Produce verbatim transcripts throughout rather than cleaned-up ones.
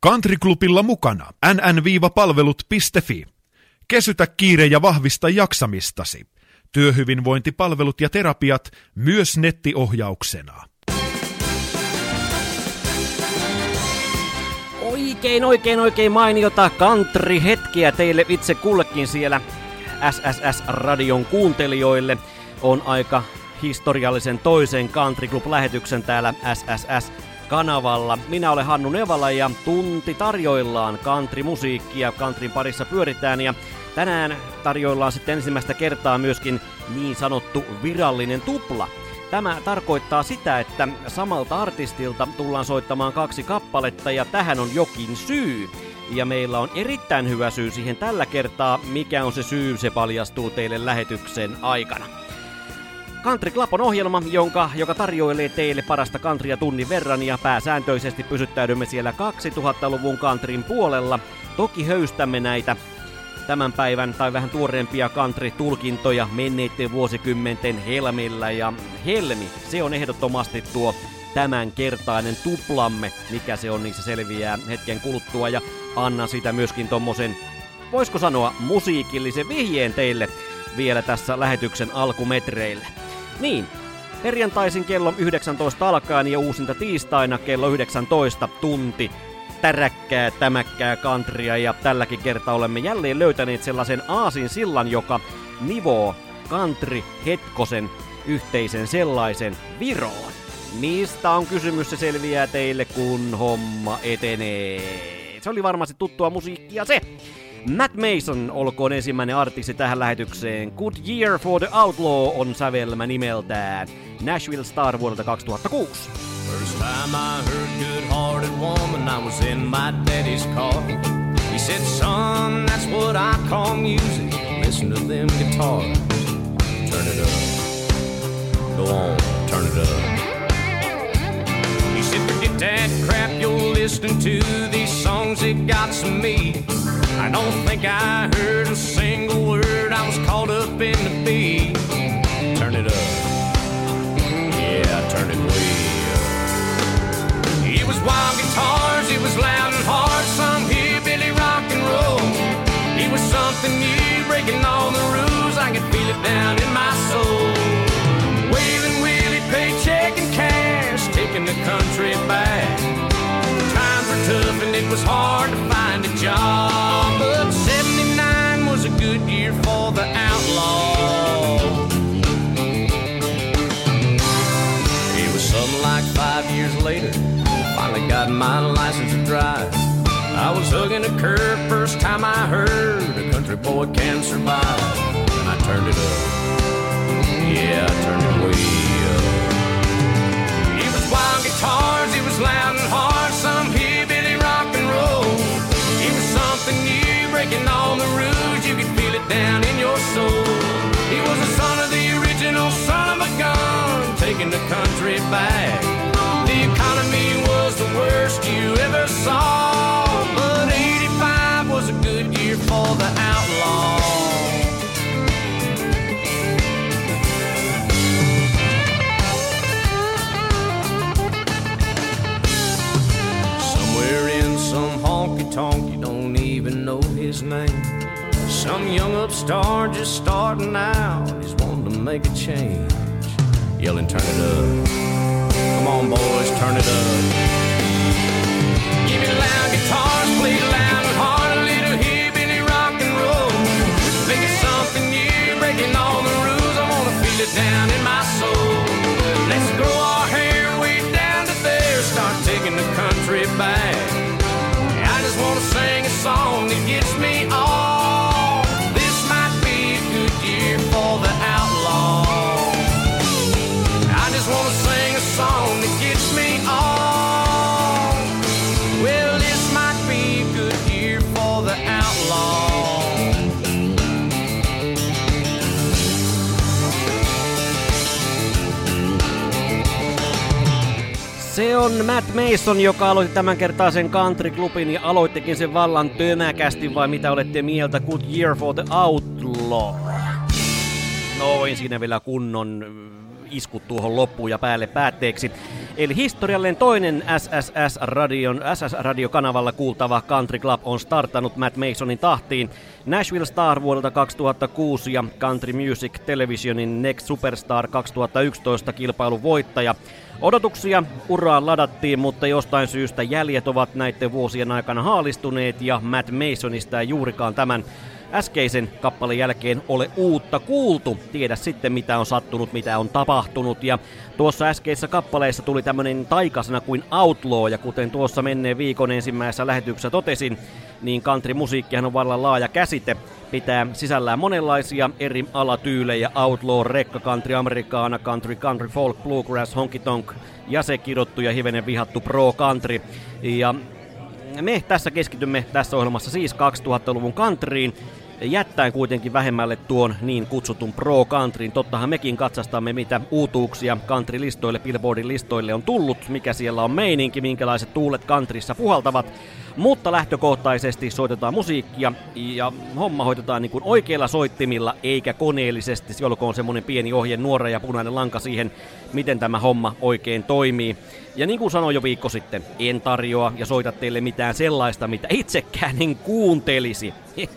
Country-klubilla mukana n n palvelut piste f i. Kesytä kiire ja vahvista jaksamistasi. Työhyvinvointipalvelut ja terapiat myös nettiohjauksena. Oikein, oikein, oikein mainiota country-hetkiä teille itse kullekin siellä S S S-radion kuuntelijoille. On aika historiallisen toisen Country Club-lähetyksen täällä S S S-kanavalla. Minä olen Hannu Nevala ja tunti tarjoillaan country-musiikkia. Countryn parissa pyöritään ja tänään tarjoillaan sitten ensimmäistä kertaa myöskin niin sanottu virallinen tupla. Tämä tarkoittaa sitä, että samalta artistilta tullaan soittamaan kaksi kappaletta ja tähän on jokin syy. Ja meillä on erittäin hyvä syy siihen tällä kertaa. Mikä on se syy, se paljastuu teille lähetyksen aikana. Country Club on ohjelma, jonka, joka tarjoilee teille parasta countrya tunnin verran ja pääsääntöisesti pysyttäydymme siellä kaksituhattaluvun countryn puolella. Toki höystämme näitä tämän päivän tai vähän tuoreempia country-tulkintoja menneiden vuosikymmenten helmillä ja helmi, se on ehdottomasti tuo tämänkertainen tuplamme, mikä se on, niin se selviää hetken kuluttua ja annan sitä myöskin tommosen, voisiko sanoa, musiikillisen vihjeen teille vielä tässä lähetyksen alkumetreille. Niin, perjantaisin kello yhdeksäntoista alkaen ja uusinta tiistaina kello yhdeksäntoista tunti täräkkää, tämäkkää countrya ja tälläkin kertaa olemme jälleen löytäneet sellaisen aasinsillan, joka nivoo country hetkosen yhteisen sellaisen Viroon. Mistä on kysymys, se selviää teille, kun homma etenee. Se oli varmasti tuttua musiikkia se. Matt Mason olkoon ensimmäinen artisti tähän lähetykseen. Good Year for the Outlaw on sävelmä nimeltään. Nashville Star vuodelta kaksituhattakuusi. First time I heard good-hearted woman, I was in my daddy's car. He said, son, that's what I call music. Listen to them guitars. Turn it up. Go on, turn it up. He said, forget that crap you're listening to. These songs, it got some meat. I don't think I heard a single word. I was caught up in the beat. Turn it up. Yeah, turn it way up. It was wild guitars, it was loud and hard, some hillbilly rock and roll. It was something new, breaking all the rules. I could feel it down in my soul. Waving Willie, paycheck and cash, taking the country back. Times were tough and it was hard to find a job, but seventy-nine was a good year for the outlaw. It was something like five years later, finally got my license to drive. I was hugging a curve, first time I heard a country boy can survive. And I turned it up, yeah, I turned it way up. It was wild guitars, it was loud and hard, some hillbilly rock and roll. It was something new, breaking all the rules, you could feel it down in your soul. He was the son of the original son of a gun, taking the country back. The economy was the worst you ever saw, but eighty-five was a good year for the outlaw. Somewhere in some honky-tonk, you don't even know his name. Some young upstart just starting out, he's wanting to make a change. Yelling, turn it up. Come on, boys, turn it up. Give me loud guitars, play loud and hard, a little hillbilly rock and roll. Make it something new, breaking all the rules. I wanna feel it down in my soul. Let's grow our hair way down to there, start taking the country back. I just wanna sing a song that gets me off. This might be a good year for the outlaw. I just wanna sing a song that gets me on. Well, this might be a good year for the outlaw. Se on Matt Mason, joka aloitti tämän kertaisen Country Clubin ja aloittikin sen vallan tömäkästi, vai mitä olette mieltä? Good Year for the Outlaw. Noin siinä vielä kunnon iskut tuohon loppuun ja päälle päätteeksi. Eli historiallinen toinen S S S-radion, S S S-radiokanavalla kuultava Country Club on startannut Matt Masonin tahtiin. Nashville Star vuodelta kaksituhattakuusi ja Country Music Televisionin Next Superstar kaksituhattayksitoista kilpailun voittaja. Odotuksia uraan ladattiin, mutta jostain syystä jäljet ovat näiden vuosien aikana haalistuneet ja Matt Masonista ei juurikaan tämän äskeisen kappaleen jälkeen ole uutta kuultu. Tiedä sitten mitä on sattunut, mitä on tapahtunut. Ja tuossa äskeisessä kappaleessa tuli tämmönen taikasana kuin outlaw, ja kuten tuossa menneen viikon ensimmäisessä lähetyksessä totesin, niin country-musiikkihan on vallan laaja käsite. Pitää sisällään monenlaisia eri alatyylejä: outlaw, rekka, country, amerikaana, country, country, folk, bluegrass, honky tonk ja se kidottu ja hivenen vihattu pro country. Ja me tässä keskitymme tässä ohjelmassa siis kaksituhattaluvun countryin, jättäen kuitenkin vähemmälle tuon niin kutsutun pro countryn. Tottahan mekin katsastamme, mitä uutuuksia country-listoille, Billboardin listoille on tullut, mikä siellä on meininki, minkälaiset tuulet countryssa puhaltavat. Mutta lähtökohtaisesti soitetaan musiikkia ja homma hoitetaan niin kuin oikeilla soittimilla eikä koneellisesti. Se olkoon semmonen pieni ohje, nuora ja punainen lanka siihen, miten tämä homma oikein toimii. Ja niin kuin sanoin jo viikko sitten, en tarjoa ja soita teille mitään sellaista, mitä itsekään en kuuntelisi.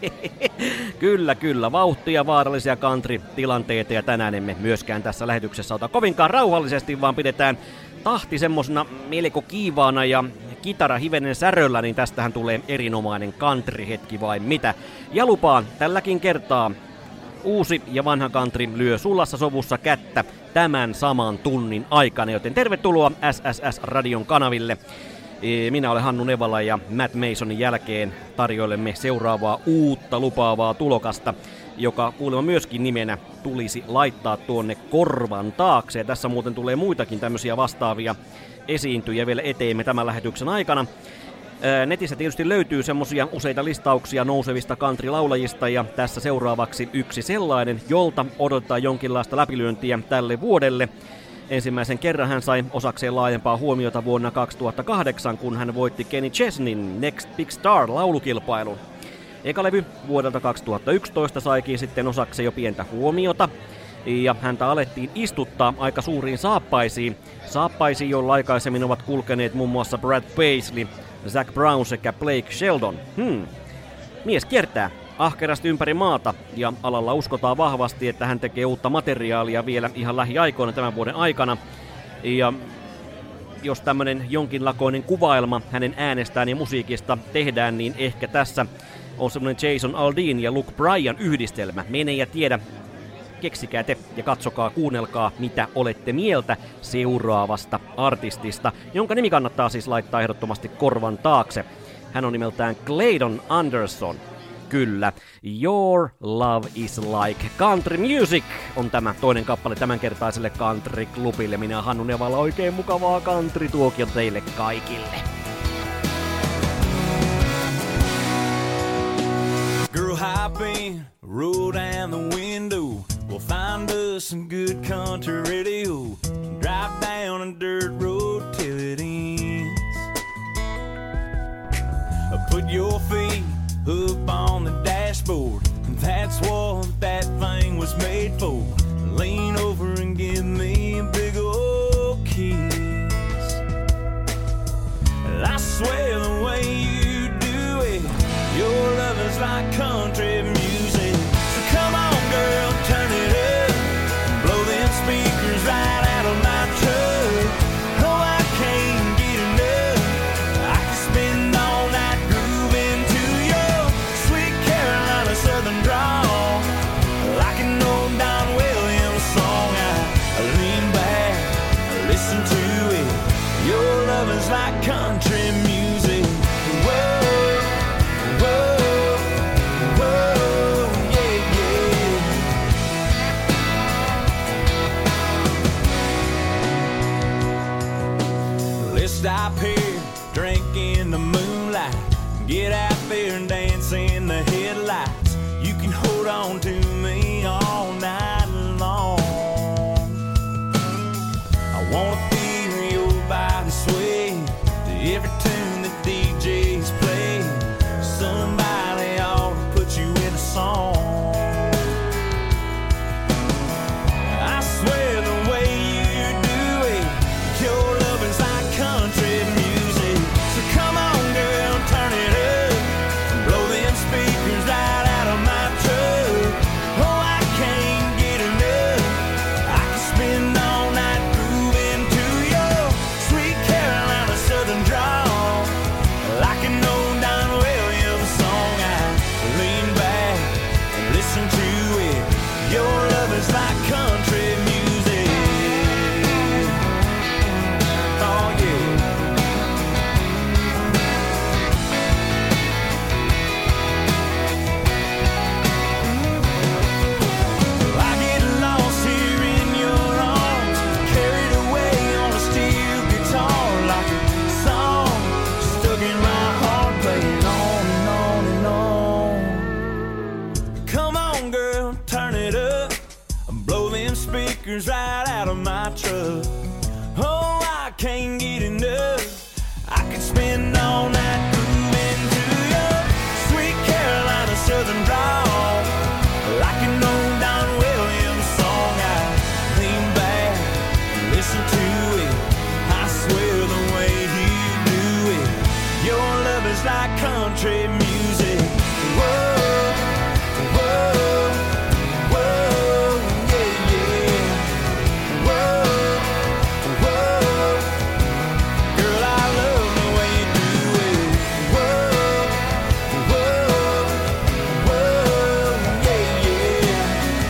Kyllä, kyllä, vauhtia, vaarallisia country-tilanteita, ja tänään emme myöskään tässä lähetyksessä ota kovinkaan rauhallisesti, vaan pidetään tahti semmosena melko kiivaana ja kitara hivenen säröllä, niin tästähän tulee erinomainen country-hetki vai mitä. Ja lupaan tälläkin kertaa uusi ja vanha country lyö sulassa sovussa kättä tämän saman tunnin aikana, joten tervetuloa S S S-radion kanaville. Minä olen Hannu Nevala ja Matt Masonin jälkeen tarjoilemme seuraavaa uutta lupaavaa tulokasta, joka kuulemma myöskin nimenä tulisi laittaa tuonne korvan taakse. Ja tässä muuten tulee muitakin tämmöisiä vastaavia esiintyjä vielä eteemme tämän lähetyksen aikana. Netissä tietysti löytyy semmosia useita listauksia nousevista country-laulajista, ja tässä seuraavaksi yksi sellainen, jolta odotetaan jonkinlaista läpilyöntiä tälle vuodelle. Ensimmäisen kerran hän sai osakseen laajempaa huomiota vuonna kaksituhattakahdeksan, kun hän voitti Kenny Chesnin Next Big Star-laulukilpailun. Eka levy vuodelta kaksituhattayksitoista saikin sitten osakseen jo pientä huomiota, ja häntä alettiin istuttaa aika suuriin saappaisiin. Saappaisiin, joilla aikaisemmin ovat kulkeneet muun muassa Brad Paisley, Zac Brown sekä Blake Shelton. Hmm. Mies kiertää ahkerasti ympäri maata, ja alalla uskotaan vahvasti, että hän tekee uutta materiaalia vielä ihan lähiaikoina tämän vuoden aikana. Ja jos tämmönen jonkinlakoinen kuvailma hänen äänestään ja musiikista tehdään, niin ehkä tässä on semmoinen Jason Aldean ja Luke Bryan yhdistelmä. Mene ja tiedä, keksikää te ja katsokaa, kuunnelkaa, mitä olette mieltä seuraavasta artistista, jonka nimi kannattaa siis laittaa ehdottomasti korvan taakse. Hän on nimeltään Clayton Anderson. Kyllä, Your Love is Like Country Music on tämä toinen kappale tämänkertaiselle country-klubille. Minä Hannu Nevala, oikein mukavaa country-tuokiota teille kaikille. Girl, hop in, roll down the window. We'll find us some good country radio. Drive down a dirt road till it ends. Put your feet up on the dashboard. That's what that thing was made for. Lean over and give me a big old kiss. I swear the way you do it, your love is like country music. So come on, girl, turn it up. Blow them speakers right out of my truck. Oh, I can't get enough. I can spend all night grooving to your sweet Carolina Southern drawl. Like an old Don Williams song, I, I lean back, I listen to it. Your love is like country music. Whoa, whoa, whoa, yeah, yeah. Let's stop here, drink in the moonlight. Get out there and dance in the headlights. You can hold on to me all night long. I wanna feel your body sway to every tune that D Js play. Somebody ought to put you in a song. I swear the way speakers right out of my truck. Oh, I can't get enough. I could spend all night grooving to your sweet Carolina Southern drawl, like an old Don Williams song. I lean back and listen to it. I swear the way you do it, your love is like country music. Whoa, whoa, whoa, yeah, yeah. Whoa, whoa, girl, I love the way you do it. Whoa, whoa, whoa, yeah, yeah.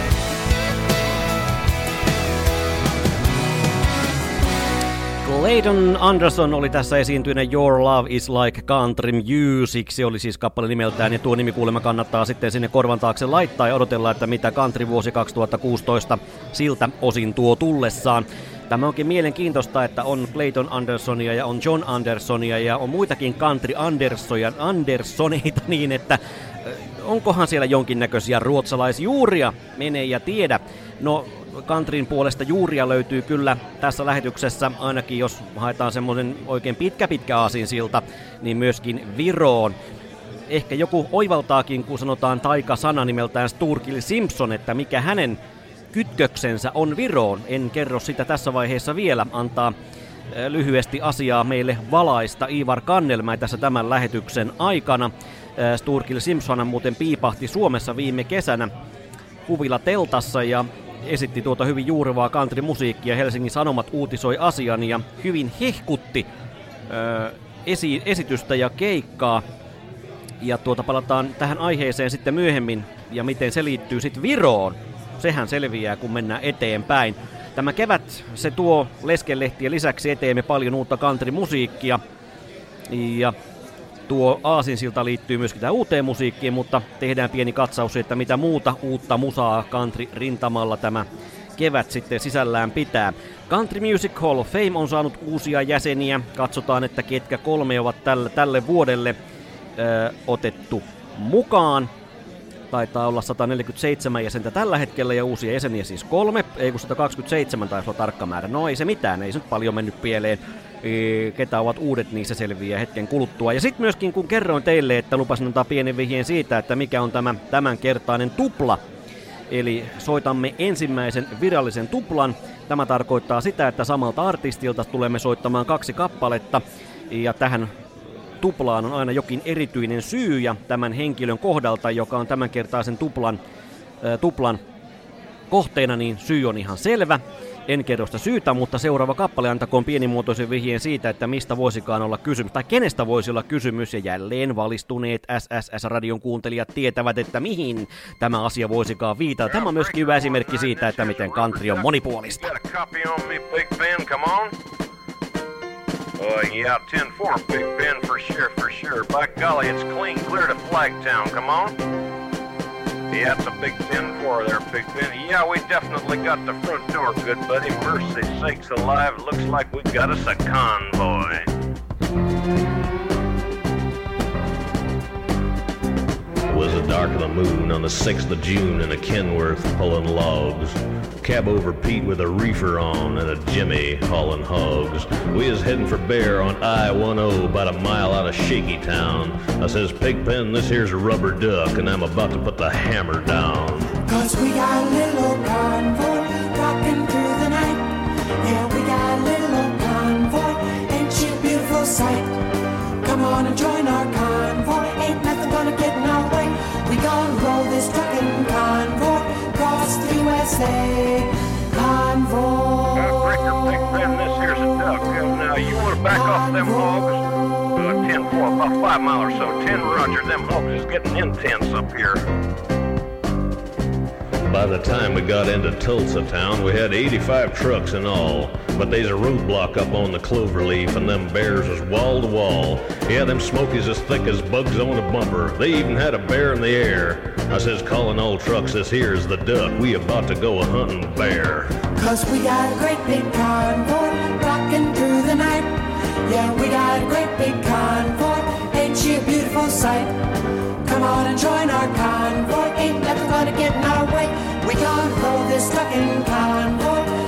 Clayton Anderson oli tässä esiintyinen Your Love is Like Country Music. Se oli siis kappale nimeltään, ja tuo nimi kuulemma kannattaa sitten sinne korvan taakse laittaa ja odotella, että mitä country vuosi kaksituhattakuusitoista siltä osin tuo tullessaan. Tämä onkin mielenkiintoista, että on Clayton Andersonia ja on John Andersonia ja on muitakin country Andersoja, Andersoneita niin, että onkohan siellä jonkinnäköisiä ruotsalaisjuuria, mene ja tiedä. No, countryn puolesta juuria löytyy kyllä tässä lähetyksessä, ainakin jos haetaan semmoinen oikein pitkä pitkä aasinsilta, niin myöskin Viroon. Ehkä joku oivaltaakin, kun sanotaan taikasana nimeltään Sturgill Simpson, että mikä hänen kytköksensä on Viroon. En kerro sitä tässä vaiheessa vielä, antaa lyhyesti asiaa meille valaista Ivar Kannelmäi tässä tämän lähetyksen aikana. Sturgill Simpson muuten piipahti Suomessa viime kesänä Huvila teltassa ja esitti tuota hyvin juurevaa country-musiikkia. Helsingin Sanomat uutisoi asian ja hyvin hehkutti ö, esi- esitystä ja keikkaa. Ja tuota palataan tähän aiheeseen sitten myöhemmin ja miten se liittyy sitten Viroon. Sehän selviää, kun mennään eteenpäin. Tämä kevät se tuo leskenlehtien lisäksi eteemme paljon uutta country-musiikkia. Ja tuo aasinsilta liittyy myöskin tähän uuteen musiikkiin, mutta tehdään pieni katsaus, että mitä muuta uutta musaa country-rintamalla tämä kevät sitten sisällään pitää. Country Music Hall of Fame on saanut uusia jäseniä. Katsotaan, että ketkä kolme ovat tälle, tälle vuodelle ö, otettu mukaan. Taitaa olla sata neljäkymmentäseitsemän jäsentä tällä hetkellä ja uusia jäseniä siis kolme, ei kun sata kaksikymmentäseitsemän taisi olla tarkka määrä. No ei se mitään, ei se nyt paljon mennyt pieleen. Ketä ovat uudet, niin se selviää hetken kuluttua. Ja sitten myöskin kun kerroin teille, että lupasin antaa pienen vihjeen siitä, että mikä on tämä tämänkertainen tupla. Eli soitamme ensimmäisen virallisen tuplan. Tämä tarkoittaa sitä, että samalta artistilta tulemme soittamaan kaksi kappaletta. Ja tähän tuplaan on aina jokin erityinen syy ja tämän henkilön kohdalta, joka on tämänkertaisen tuplan, ää, tuplan kohteena, niin syy on ihan selvä. En kerro sitä syytä, mutta seuraava kappale antakoon pienimuotoisen vihjeen siitä, että mistä voisikaan olla kysymys, tai kenestä voisi olla kysymys, ja jälleen valistuneet S S S-radion kuuntelijat tietävät, että mihin tämä asia voisikaan viitata. Tämä on myöskin hyvä esimerkki siitä, että miten country on monipuolista. Oh, yeah, ten four, Big Ben, for sure, for sure. By golly, it's clean clear to Flagtown, come on. Yeah, it's a big ten four there, Big Ben. Yeah, we definitely got the front door, good buddy. Mercy sakes alive, it looks like we got us a convoy. It was the dark of the moon on the sixth of June in a Kenworth pulling logs. Cab over Pete with a reefer on and a Jimmy hauling hogs. We is heading for Bear on I ten, about a mile out of Shaky Town. I says, Pigpen, this here's a rubber duck, and I'm about to put the hammer down. Cause we got a little old convoy rocking through the night. Yeah, we got a little old convoy, ain't she a beautiful sight? Come on and join our convoy, ain't nothing gonna get in our way. We gonna roll this truckin' convoy across the U S A. Convoy. Uh, Breaker, Big Ben, this here's a duck. Uh, now, you want to back off them hogs? Uh, ten four, about five mile or so. ten Roger, them hogs is getting intense up here. By the time we got into Tulsa town, we had eighty-five trucks in all. But there's a roadblock up on the Cloverleaf, and them bears was wall to wall. Yeah, them smokies as thick as bugs on a bumper. They even had a bear in the air. I says, calling all trucks, this here's the duck. We about to go a hunting bear. Cause we got a great big convoy rocking through the night. Yeah, we got a great big convoy, ain't she a beautiful sight? Come on and join our convoy, ain't nothing gonna get in our way. We gonna roll this truckin' convoy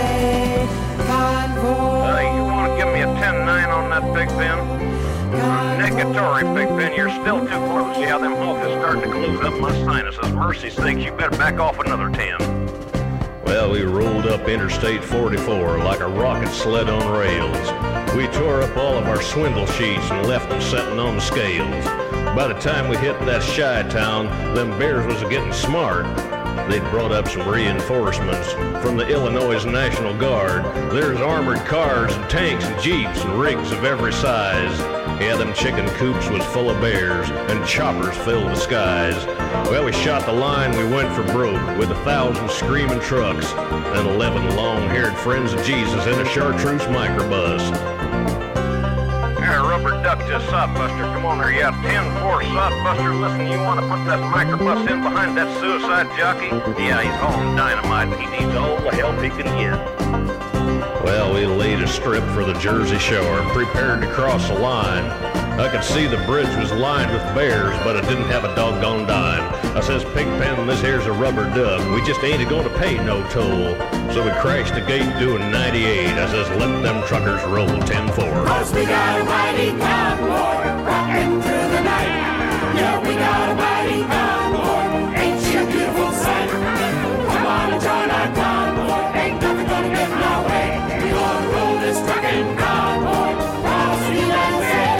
away. Convoy. Uh, you want to give me a ten nine on that Big Ben? Negatory, Big Ben, you're still too close. Yeah, them hawks is starting to close up my sinuses. Mercy sakes, you better back off another ten. Well, we rolled up Interstate forty-four like a rocket sled on rails. We tore up all of our swindle sheets and left them setting on the scales. By the time we hit that shy town, them bears was getting smart. They'd brought up some reinforcements from the Illinois National Guard. There's armored cars and tanks and jeeps and rigs of every size. Yeah, them chicken coops was full of bears and choppers filled the skies. Well, we shot the line, we went for broke with a thousand screaming trucks and eleven long-haired friends of Jesus in a chartreuse microbus. Here, rubber duck to Sodbuster. Come on there, yeah, ten four Sodbuster. Listen, you want to put that microbus in behind that suicide jockey? Yeah, he's hauling dynamite and he needs all the help he can get. Well, we laid a strip for the Jersey Shore and prepared to cross the line. I could see the bridge was lined with bears, but it didn't have a doggone dime. I says, Pigpen, this here's a rubber duck. We just ain't going to pay no toll. So we crashed the gate doing ninety-eight. I says, let them truckers roll ten four. Cause we got a mighty convoy rocking through the night. Yeah, we got a mighty convoy. Ain't she a beautiful sight? Come on and join our convoy. Ain't nothing gonna get in our way. We gonna roll this trucking convoy across the U S A.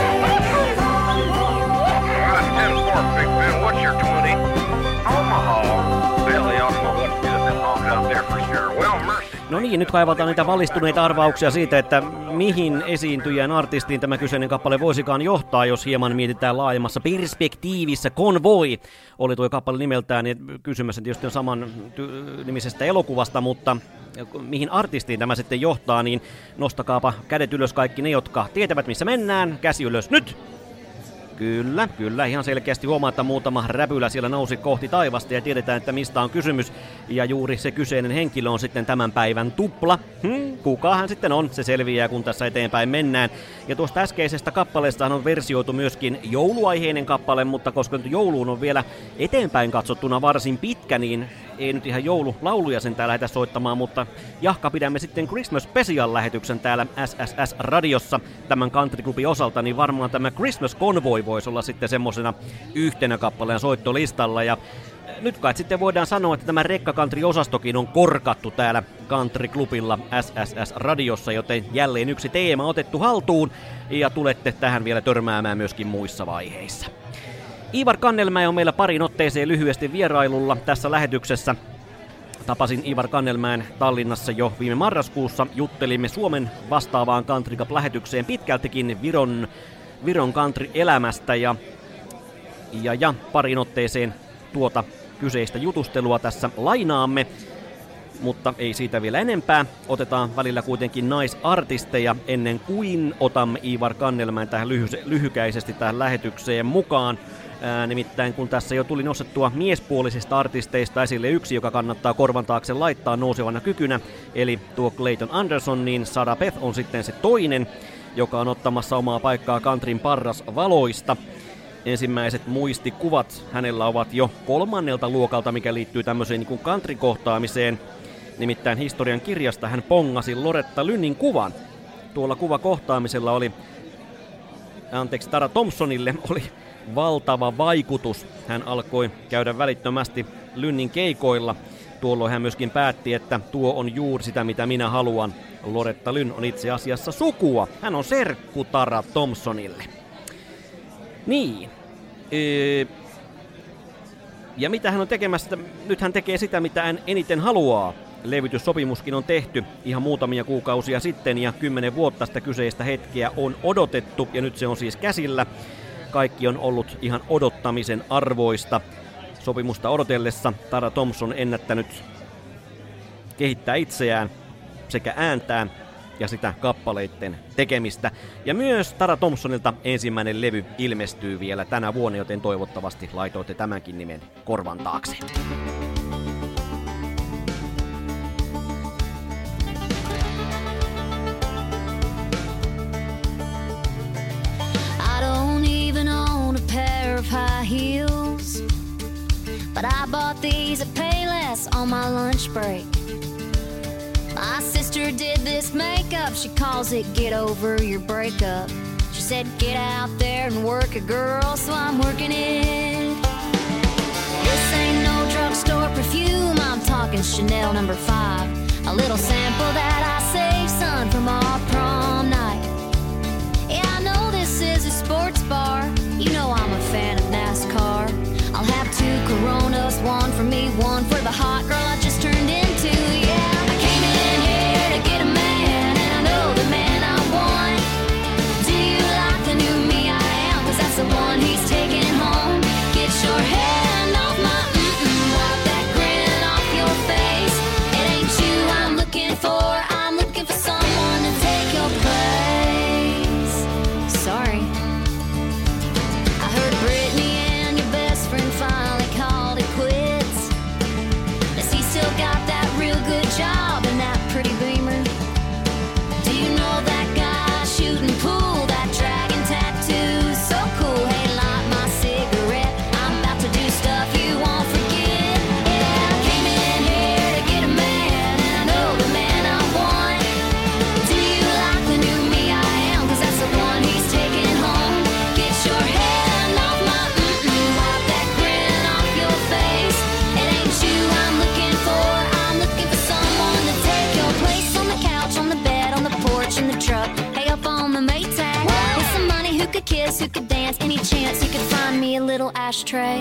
ten four, Big Ben, what's your twenty? Omaha. Billy ought to know what to do with them hawks out there for sure. Well, mercy. No niin, nyt kaivataan niitä valistuneita arvauksia siitä, että mihin esiintyjän artistiin tämä kyseinen kappale voisikaan johtaa, jos hieman mietitään laajemmassa perspektiivissä. Convoy oli tuo kappale nimeltään, niin kysymässä tietysti on saman ty- nimisestä elokuvasta, mutta mihin artistiin tämä sitten johtaa, niin nostakaapa kädet ylös kaikki ne, jotka tietävät missä mennään. Käsi ylös nyt! Kyllä, kyllä. Ihan selkeästi huomaa, että muutama räpylä siellä nousi kohti taivasta ja tiedetään, että mistä on kysymys. Ja juuri se kyseinen henkilö on sitten tämän päivän tupla. Hmm, kuka hän sitten on? Se selviää, kun tässä eteenpäin mennään. Ja tuosta äskeisestä kappaleestahan on versioitu myöskin jouluaiheinen kappale, mutta koska nyt jouluun on vielä eteenpäin katsottuna varsin pitkä, niin ei nyt ihan joululauluja sen täällä lähdetä soittamaan, mutta jahka pidämme sitten Christmas Special-lähetyksen täällä S S S-radiossa tämän Country Clubin osalta, niin varmaan tämä Christmas Convoy voisi olla sitten semmosena yhtenä kappaleen soittolistalla. Ja nyt kai sitten voidaan sanoa, että tämä Rekka Country-osastokin on korkattu täällä Country Clubilla S S S-radiossa, joten jälleen yksi teema otettu haltuun ja tulette tähän vielä törmäämään myöskin muissa vaiheissa. Ivar Kannelmäe on meillä parin otteeseen lyhyesti vierailulla tässä lähetyksessä. Tapasin Ivar Kannelmäen Tallinnassa jo viime marraskuussa. Juttelimme Suomen vastaavaan Country Cup-lähetykseen pitkältikin Viron, Viron country-elämästä ja, ja, ja parin otteeseen tuota kyseistä jutustelua tässä lainaamme. Mutta ei siitä vielä enempää. Otetaan välillä kuitenkin naisartisteja ennen kuin otamme Ivar Kannelmäen tähän lyhy- lyhykäisesti tähän lähetykseen mukaan. Ää, nimittäin kun tässä jo tuli nostettua miespuolisista artisteista esille yksi, joka kannattaa korvan taakse laittaa nousevana kykynä, eli tuo Clayton Anderson, niin Sarah Beth on sitten se toinen, joka on ottamassa omaa paikkaa countryn parras valoista. Ensimmäiset muistikuvat hänellä ovat jo kolmannelta luokalta, mikä liittyy tämmöiseen niin kuin country-kohtaamiseen. Nimittäin historian kirjasta hän pongasi Loretta Lynnin kuvan. Tuolla kuvakohtaamisella oli, anteeksi, Tara Thompsonille oli valtava vaikutus. Hän alkoi käydä välittömästi Lynnin keikoilla. Tuolloin hän myöskin päätti, että tuo on juuri sitä, mitä minä haluan. Loretta Lynn on itse asiassa sukua. Hän on serkku Tara Thompsonille. Niin. Öö. Ja mitä hän on tekemässä? Nyt hän tekee sitä, mitä hän eniten haluaa. Levytyssopimuskin on tehty ihan muutamia kuukausia sitten ja kymmenen vuotta sitä kyseistä hetkeä on odotettu ja nyt se on siis käsillä. Kaikki on ollut ihan odottamisen arvoista. Sopimusta odotellessa Tara Thompson ennättänyt kehittää itseään sekä ääntään ja sitä kappaleiden tekemistä. Ja myös Tara Thompsonilta ensimmäinen levy ilmestyy vielä tänä vuonna, joten toivottavasti laitoitte tämänkin nimen korvan taakse. Of high heels, but I bought these at Payless on my lunch break. My sister did this makeup, she calls it get over your breakup. She said get out there and work it, girl, so I'm working it. This ain't no drugstore perfume, I'm talking Chanel number five. A little sample that I saved, son, from our prom night. Yeah, I know this is a sports bar, you know I'm a fan of NASCAR. I'll have two Coronas, one for me, one for the hot girl I just turned into. Yeah, I came in here to get a man, and I know the man I want. Do you like the new me I am? Cause that's the one he's taking home. Get your hand off my mm-mm, wipe that grin off your face. It ain't you I'm looking for, I'm looking for someone to take your place. Sorry. I heard Brittany and your best friend finally called it quits. Does he still got that real good job and that pretty Beamer? Do you know that guy shooting pool, that dragon tattoo? So cool, hey, light my cigarette. I'm about to do stuff you won't forget. Yeah, I came in here to get a man, and I know the man I want. Do you like the new me I am? Cause that's the one he's taking home. Get your hand off my mm-mm, wipe that grin off your face. It ain't you I'm looking for, I'm looking for someone to take your place. On the couch, on the bed, on the porch, in the truck, hey, up on the Maytag. With some money, who could kiss, who could dance, any chance you could find me a little ashtray.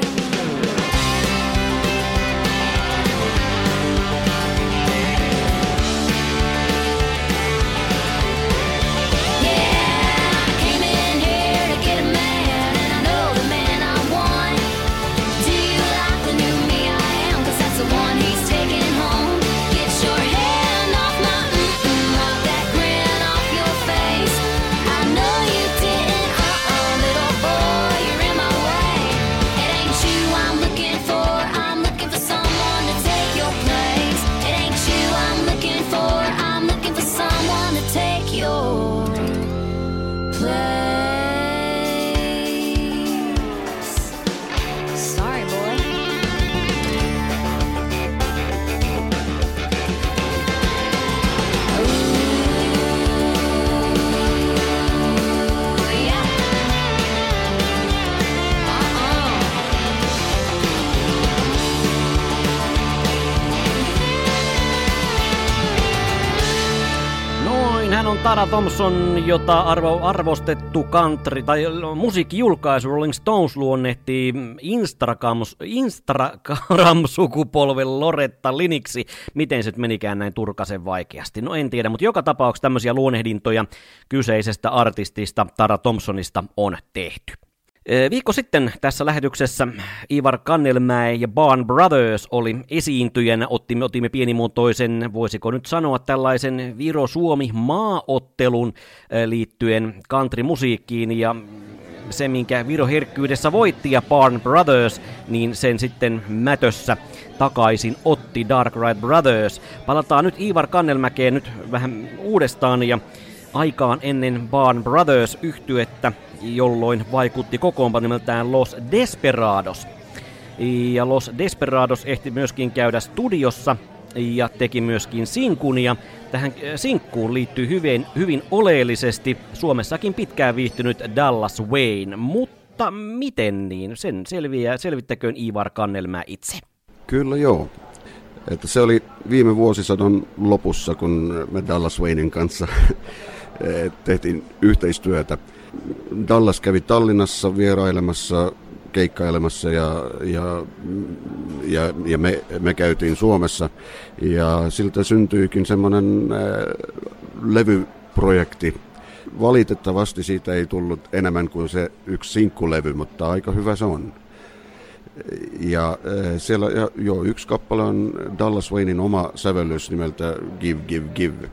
Yeah, I came in here to get a man, and I know the man I want. Do you like the new me I am? Cause that's the one he's taking home. Get your hand off my mm-mm, wipe that grin off your face. I know you didn't, uh-uh, little boy, you're in my way. It ain't you I'm looking for, I'm looking for someone to take your place. It ain't you I'm looking for, I'm looking for someone to take your place. Sorry, boy. Ooh, yeah. Uh-uh. Noin, hän on Tara Thompson, jota arvo, arvostettu country tai musiikkijulkaisu Rolling Stones luonnehti Instagram-sukupolven Loretta Lynxi. Miten se menikään näin turkasen vaikeasti? No en tiedä, mutta joka tapauksessa tämmöisiä luonnehdintoja kyseisestä artistista Tara Thompsonista on tehty. Viikko sitten tässä lähetyksessä Ivar Kannelmäe ja Barn Brothers oli esiintyjänä. Otimme, otimme pienimuotoisen, voisiko nyt sanoa tällaisen Viro-Suomi-maaottelun liittyen country-musiikkiin. Ja se, minkä Viro herkkyydessä voitti ja Barn Brothers, niin sen sitten mätössä takaisin otti Dark Ride Brothers. Palataan nyt Ivar Kannelmäkeen nyt vähän uudestaan ja aikaan ennen Barn Brothers-yhtyettä, jolloin vaikutti kokoonpano nimeltään Los Desperados. Ja Los Desperados ehti myöskin käydä studiossa ja teki myöskin sinkun, ja tähän sinkkuun liittyy hyvin, hyvin oleellisesti Suomessakin pitkään viihtynyt Dallas Wayne. Mutta miten niin? Sen selviää, selvittäköön Ivar Kannelmäe itse. Kyllä joo. Että se oli viime vuosisadan lopussa, kun me Dallas Waynen kanssa tehtiin yhteistyötä. Dallas kävi Tallinnassa vierailemassa, keikkailemassa ja, ja, ja, ja me, me käytiin Suomessa. Ja siltä syntyikin semmoinen äh, levyprojekti. Valitettavasti siitä ei tullut enemmän kuin se yksi sinkkulevy, mutta aika hyvä se on. Ja äh, siellä ja, joo, yksi kappale on Dallas Waynen oma sävellys nimeltä Give, Give, Give.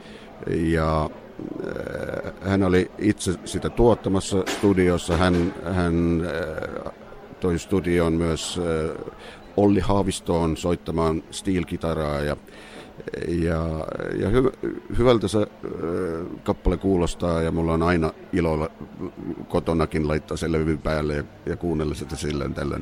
Ja hän oli itse sitä tuottamassa studiossa. Hän, hän toi studioon myös Olli Haavistoon soittamaan steel-kitaraa. Ja, ja, ja hy, hyvältä se kappale kuulostaa, ja mulla on aina ilolla kotonakin laittaa se levy päälle ja, ja kuunnella sitä silleen tällöin.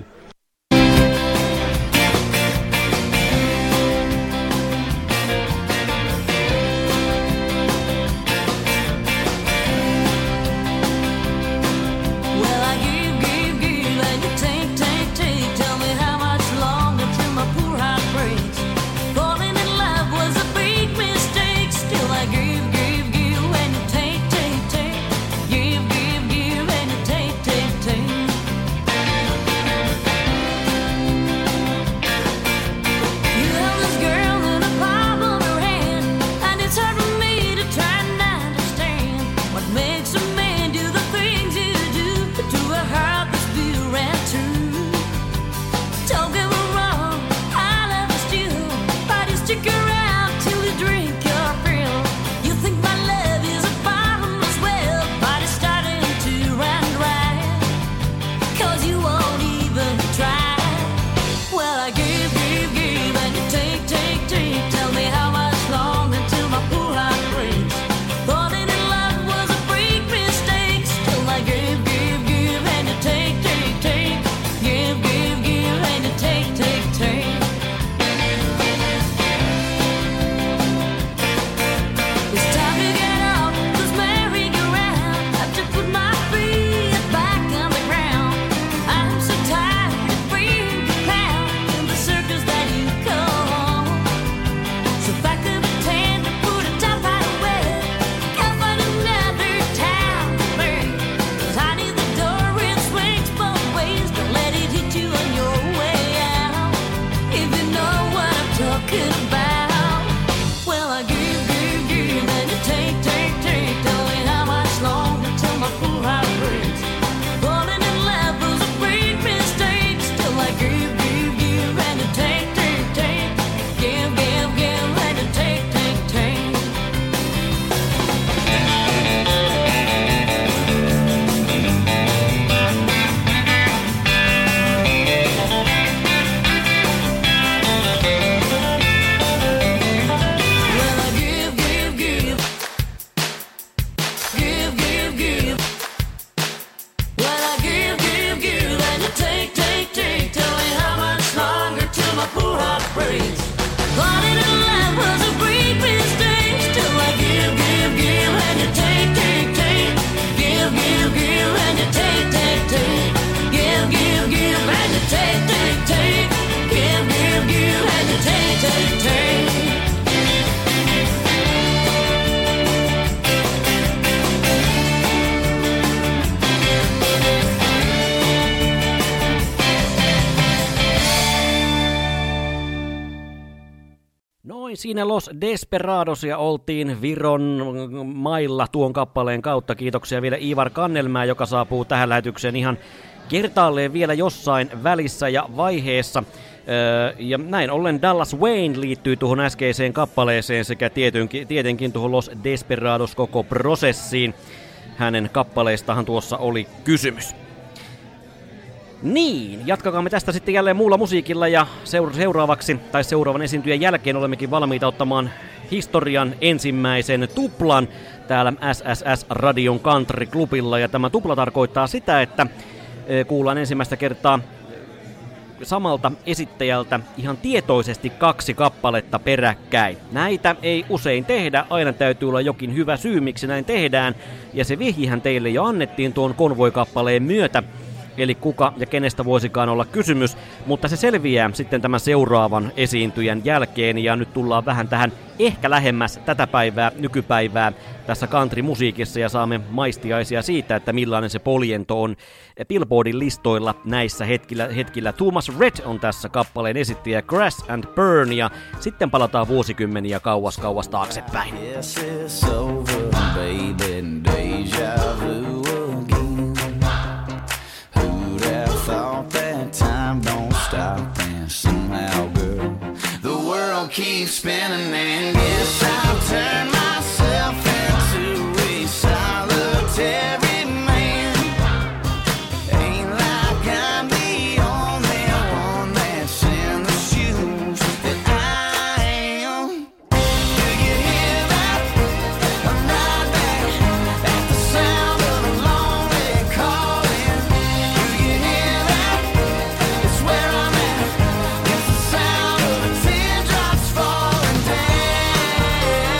Siinä Los Desperadosia oltiin Viron mailla tuon kappaleen kautta. Kiitoksia vielä Ivar Kannelmää, joka saapuu tähän lähetykseen ihan kertaalleen vielä jossain välissä ja vaiheessa. Öö, ja näin ollen Dallas Wayne liittyy tuohon äskeiseen kappaleeseen sekä tietenkin, tietenkin tuohon Los Desperados koko prosessiin. Hänen kappaleistahan tuossa oli kysymys. Niin, jatkakaamme tästä sitten jälleen muulla musiikilla ja seura- seuraavaksi, tai seuraavan esiintyjän jälkeen olemmekin valmiita ottamaan historian ensimmäisen tuplan täällä S S S-radion country-klubilla. Ja tämä tupla tarkoittaa sitä, että kuullaan ensimmäistä kertaa samalta esittäjältä ihan tietoisesti kaksi kappaletta peräkkäin. Näitä ei usein tehdä, aina täytyy olla jokin hyvä syy, miksi näin tehdään, ja se vihjihän teille jo annettiin tuon konvoikappaleen myötä, eli kuka ja kenestä voisikaan olla kysymys, mutta se selviää sitten tämän seuraavan esiintyjän jälkeen, ja nyt tullaan vähän tähän ehkä lähemmäs tätä päivää, nykypäivää tässä country-musiikissa, ja saamme maistiaisia siitä, että millainen se poljento on Billboardin listoilla näissä hetkillä. hetkillä. Thomas Rhett on tässä kappaleen esittäjä, Crash and Burn, ja sitten palataan vuosikymmeniä kauas kauas taaksepäin. Yes, it's over, baby, deja vu again. Who'd have thought that time don't stop, and somehow, girl, the world keeps spinning, and yes, I'll turn myself into a solitary man. Ain't like I'm the only one that's in the shoes that I am. Do you hear that? I'm right back at the sound of a lonely calling. Do you hear that? It's where I'm at. It's the sound of the teardrops falling down,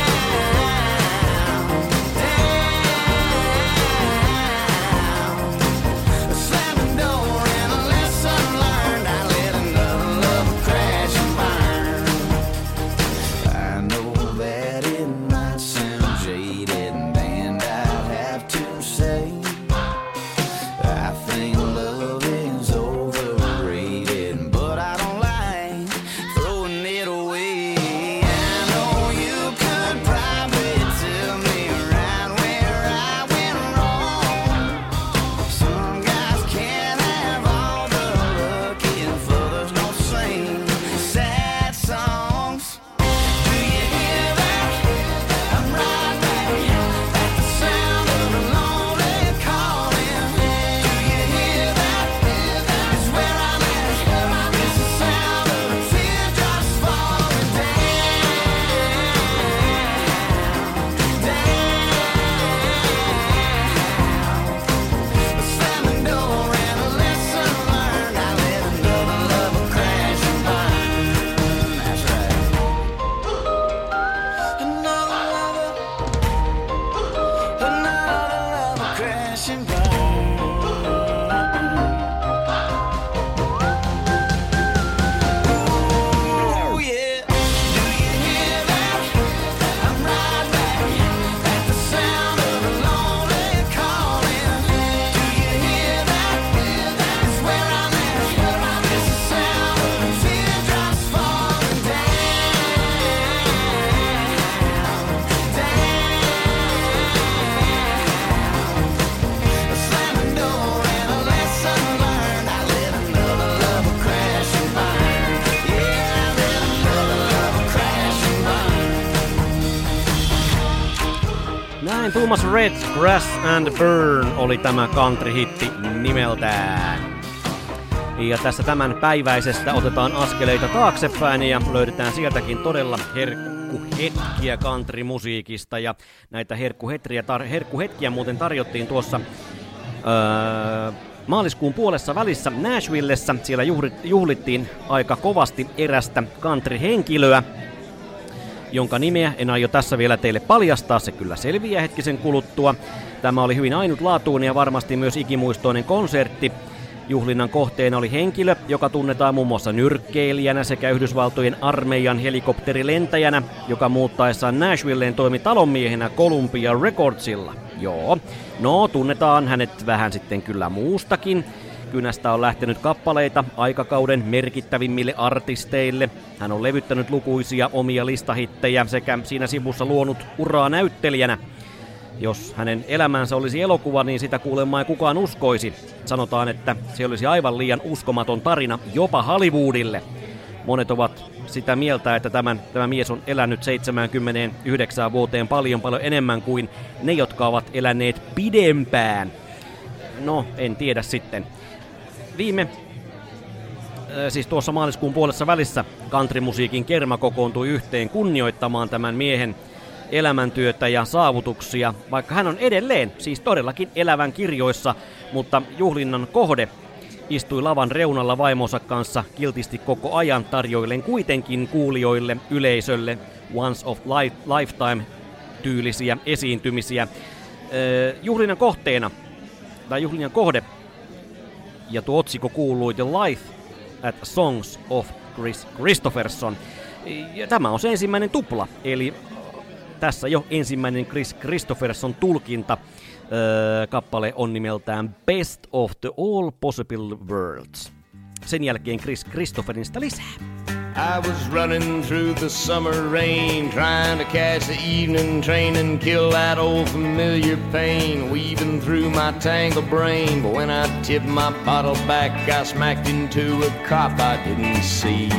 down. A slamming door and a lesson learned. I let another love crash and burn. I know that it might sound jaded, and I'd have to say I think love is overrated, but I don't like throwing it away. I know you could probably tell me right where I went wrong. Some guys can't have all the luck if others don't sing sad songs. Do you hear that? I'm right back at the sound of a lonely calling. Do you hear that? It's where I'm at. It's the sound of the teardrops falling down, down. A slamming door and a lesson learned. I let another lover crash and burn. That's right. Another lover, another lover crash and burn. Ooh, yeah. Do you hear that? I'm right back at the sound of a lonely calling. Do you hear that? It's where I'm at. It's the sound of the teardrops falling down, down. A slamming door and a lesson learned. I let another lover crash and burn. Yeah, I let another lover crash and burn. Näin Thomas Rhett, Crash and Burn oli tämä country-hitti nimeltään. Ja tässä tämän päiväisestä otetaan askeleita taaksepäin ja löydetään sieltäkin todella herkkuhetkiä country-musiikista. Ja näitä herkkuhetkiä, tar- herkkuhetkiä muuten tarjottiin tuossa öö, maaliskuun puolessa välissä Nashvillessä. Siellä juhlit- juhlittiin aika kovasti erästä country-henkilöä, jonka nimeä en aio tässä vielä teille paljastaa, se kyllä selviää hetkisen kuluttua. Tämä oli hyvin ainutlaatuinen ja varmasti myös ikimuistoinen konsertti. Juhlinnan kohteena oli henkilö, joka tunnetaan muun muassa nyrkkeilijänä sekä Yhdysvaltojen armeijan helikopterilentäjänä, joka muuttaessaan Nashvilleen toimi talonmiehenä Columbia Recordsilla. Joo, no tunnetaan hänet vähän sitten kyllä muustakin. Kynästä on lähtenyt kappaleita aikakauden merkittävimmille artisteille. Hän on levyttänyt lukuisia omia listahittejä sekä siinä sivussa luonut uraa näyttelijänä. Jos hänen elämänsä olisi elokuva, niin sitä kuulemma ei kukaan uskoisi. Sanotaan, että se olisi aivan liian uskomaton tarina jopa Hollywoodille. Monet ovat sitä mieltä, että tämän, tämä mies on elänyt seitsemänkymmentäyhdeksän vuoteen paljon paljon enemmän kuin ne, jotka ovat eläneet pidempään. No, en tiedä sitten. Viime, siis tuossa maaliskuun puolessa välissä countrymusiikin kerma kokoontui yhteen kunnioittamaan tämän miehen elämäntyötä ja saavutuksia, vaikka hän on edelleen, siis todellakin elävän kirjoissa, mutta juhlinnan kohde istui lavan reunalla vaimonsa kanssa kiltisti koko ajan tarjoillen kuitenkin kuulijoille, yleisölle once of life, lifetime tyylisiä esiintymisiä. Öö, juhlinnan kohteena, tai juhlinnan kohde, ja tuo otsikko kuului The Life at Songs of Kris Kristofferson. Ja tämä on se ensimmäinen tupla, eli tässä jo ensimmäinen Kris Kristofferson tulkinta. Öö, kappale on nimeltään Best of the All Possible Worlds. Sen jälkeen Kris Kristoffersonista lisää. I was running through the summer rain, trying to catch the evening train and kill that old familiar pain, weaving through my tangled brain. But when I tipped my bottle back, I smacked into a cop I didn't see.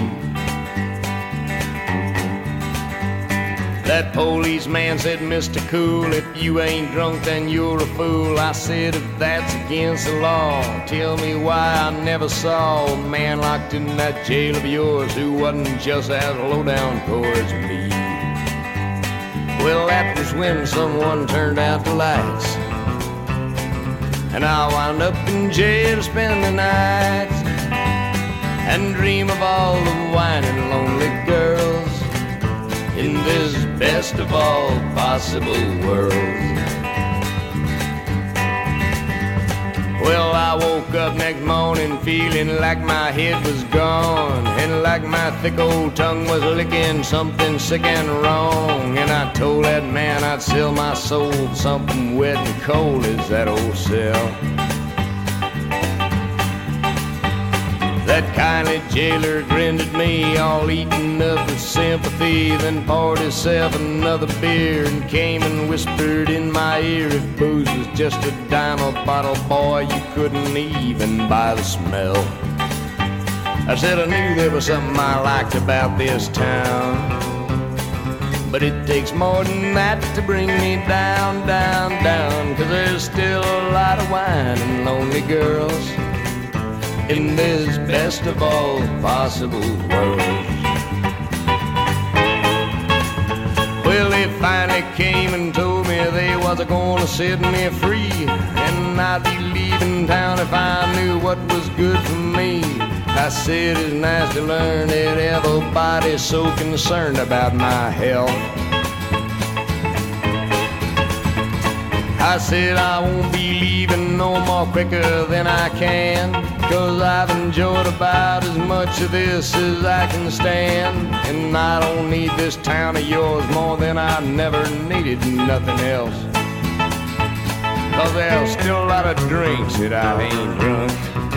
That policeman said, Mister Cool, if you ain't drunk, then you're a fool. I said, if that's against the law, tell me why I never saw a man locked in that jail of yours who wasn't just as low down towards me. Well, that was when someone turned out the lights, and I wound up in jail to spend the night and dream of all the whining lonely girls in this best of all possible worlds. Well, I woke up next morning feeling like my head was gone, and like my thick old tongue was licking something sick and wrong. And I told that man I'd sell my soul for something wet and cold as that old cell. That kindly jailer grinned at me, all eaten up with sympathy, then poured himself another beer and came and whispered in my ear, if booze was just a dime a bottle, boy, you couldn't even buy the smell. I said I knew there was something I liked about this town, but it takes more than that to bring me down, down, down, 'cause there's still a lot of wine and lonely girls in this best of all possible worlds. Well, they finally came and told me they was gonna set me free, and I'd be leaving town if I knew what was good for me. I said it's nice to learn that everybody's so concerned about my health. I said I won't be leaving no more quicker than I can, 'cause I've enjoyed about as much of this as I can stand, and I don't need this town of yours more than I never needed nothing else. 'Cause there's still a lot of drinks that I ain't drunk,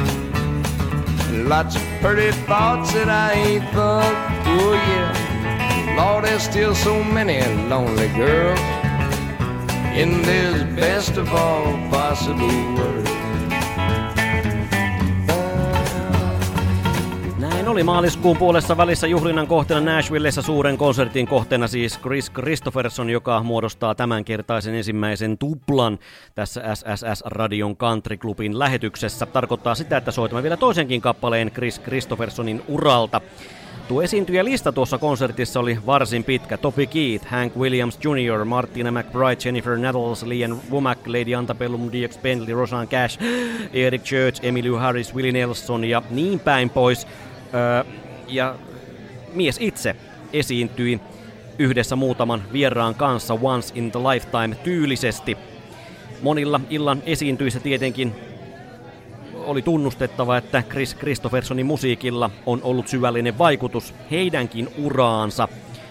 lots of pretty thoughts that I ain't thought. Oh yeah, Lord, there's still so many lonely girls in this best of all possible worlds. Näin oli maaliskuun puolessa välissä juhlinnan kohteena Nashvillessä, suuren konsertin kohteena siis Kris Kristofferson, joka muodostaa tämänkertaisen ensimmäisen tuplan tässä S S S-radion Country Clubin lähetyksessä. Tarkoittaa sitä, että soitamme vielä toisenkin kappaleen Kris Kristoffersonin uralta. Tuo esiintyjälista tuossa konsertissa oli varsin pitkä. Toby Keith, Hank Williams junior, Martina McBride, Jennifer Nettles, Leanne Womack, Lady Antebellum, D X Bentley, Roseanne Cash, Eric Church, Emmylou Harris, Willie Nelson ja niin päin pois. Öö, ja mies itse esiintyi yhdessä muutaman vieraan kanssa Once in the Lifetime tyylisesti. Monilla illan esiintyjissä tietenkin oli tunnustettava, että Kris Kristoffersonin musiikilla on ollut syvällinen vaikutus heidänkin uraansa.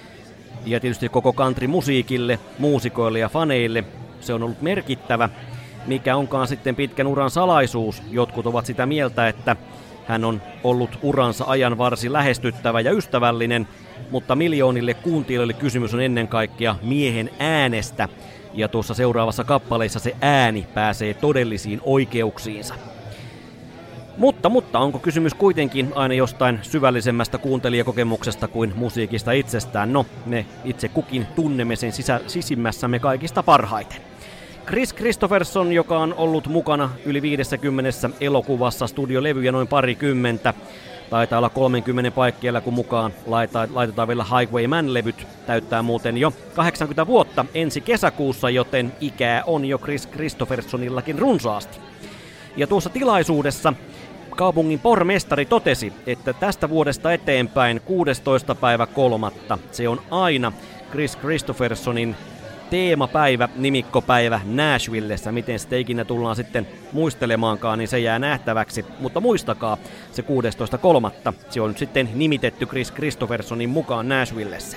Ja tietysti koko country-musiikille, muusikoille ja faneille se on ollut merkittävä. mikä onkaan sitten pitkän uran salaisuus. Jotkut ovat sitä mieltä, että hän on ollut uransa ajan varsin lähestyttävä ja ystävällinen, mutta miljoonille kuuntelijoille kysymys on ennen kaikkea miehen äänestä. Ja tuossa seuraavassa kappaleissa se ääni pääsee todellisiin oikeuksiinsa. Mutta, mutta onko kysymys kuitenkin aina jostain syvällisemmästä kuuntelijakokemuksesta kuin musiikista itsestään? No, me itse kukin tunnemme sen sisä, sisimmässämme kaikista parhaiten. Kris Kristofferson, joka on ollut mukana yli viidessäkymmenessä elokuvassa, studiolevyjä noin parikymmentä, taitaa olla kolmekymmentä paikkeilla, kun mukaan laitetaan, laitetaan vielä Highwayman-levyt, täyttää muuten jo kahdeksankymmentä vuotta ensi kesäkuussa, joten ikää on jo Kris Kristoffersonillakin runsaasti. Ja tuossa tilaisuudessa kaupungin pormestari totesi, että tästä vuodesta eteenpäin kuudestoista päivä kolmatta se on aina Kris Kristoffersonin teemapäivä, nimikkopäivä Nashvillessä. Miten sitä ikinä tullaan sitten muistelemaankaan, niin se jää nähtäväksi. Mutta muistakaa, se kuudestoista kolmatta se on nyt sitten nimitetty Kris Kristoffersonin mukaan Nashvillessä.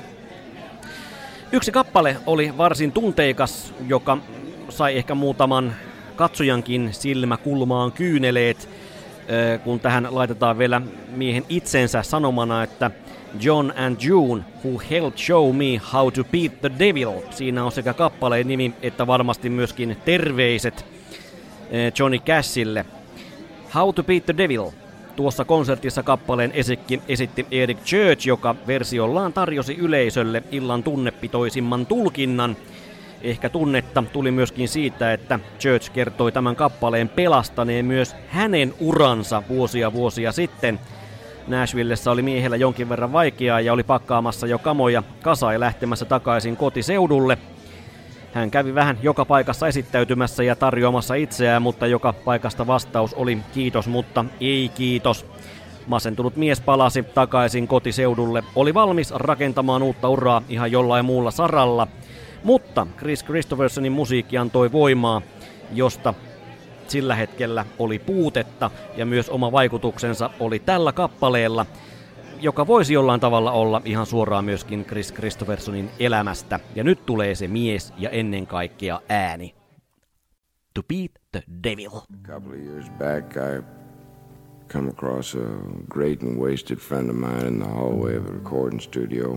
Yksi kappale oli varsin tunteikas, joka sai ehkä muutaman katsojankin silmäkulmaan kyyneleet, kun tähän laitetaan vielä miehen itsensä sanomana, että John and June, who helped show me how to beat the devil. Siinä on sekä kappaleen nimi että varmasti myöskin terveiset Johnny Cashille. How to beat the devil. Tuossa konsertissa kappaleen esitti, esitti Eric Church, joka versiollaan tarjosi yleisölle illan tunnepitoisimman tulkinnan. Ehkä tunnetta tuli myöskin siitä, että Church kertoi tämän kappaleen pelastaneen myös hänen uransa vuosia vuosia sitten. Nashvillessä oli miehellä jonkin verran vaikeaa ja oli pakkaamassa jo kamoja kasaan ja lähtemässä takaisin kotiseudulle. Hän kävi vähän joka paikassa esittäytymässä ja tarjoamassa itseään, mutta joka paikasta vastaus oli kiitos, mutta ei kiitos. Masentunut mies palasi takaisin kotiseudulle, oli valmis rakentamaan uutta uraa ihan jollain muulla saralla. Mutta Kris Kristoffersonin musiikki antoi voimaa, josta sillä hetkellä oli puutetta, ja myös oma vaikutuksensa oli tällä kappaleella, joka voisi jollain tavalla olla ihan suoraan myöskin Kris Kristoffersonin elämästä. Ja nyt tulee se mies ja ennen kaikkea ääni. To beat the devil. A couple of years back I come across a great and wasted friend of mine in the hallway of a recording studio.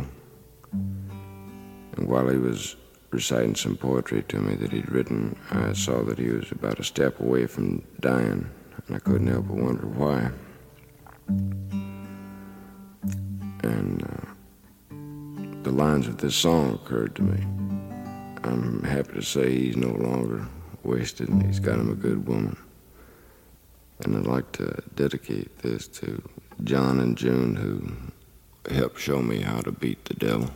And while he was reciting some poetry to me that he'd written, I saw that he was about a step away from dying, and I couldn't help but wonder why. And uh, the lines of this song occurred to me. I'm happy to say he's no longer wasted, and he's got him a good woman. And I'd like to dedicate this to John and June, who helped show me how to beat the devil.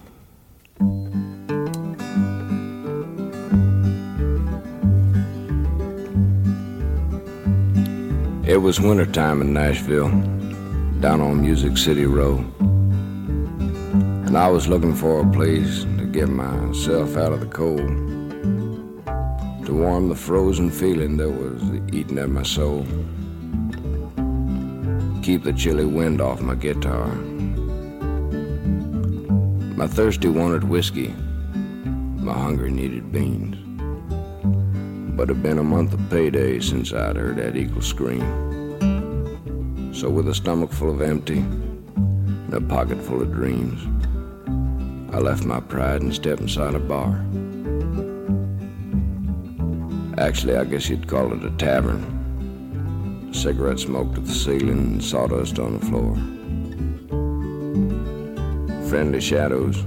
It was wintertime in Nashville, down on Music City Road, and I was looking for a place to get myself out of the cold, to warm the frozen feeling that was eating at my soul, keep the chilly wind off my guitar. My thirsty wanted whiskey, my hungry needed beans. But it'd been a month of payday since I'd heard that eagle scream. So with a stomach full of empty and a pocket full of dreams, I left my pride and stepped inside a bar. Actually, I guess you'd call it a tavern. Cigarette smoke to the ceiling and sawdust on the floor. Friendly shadows.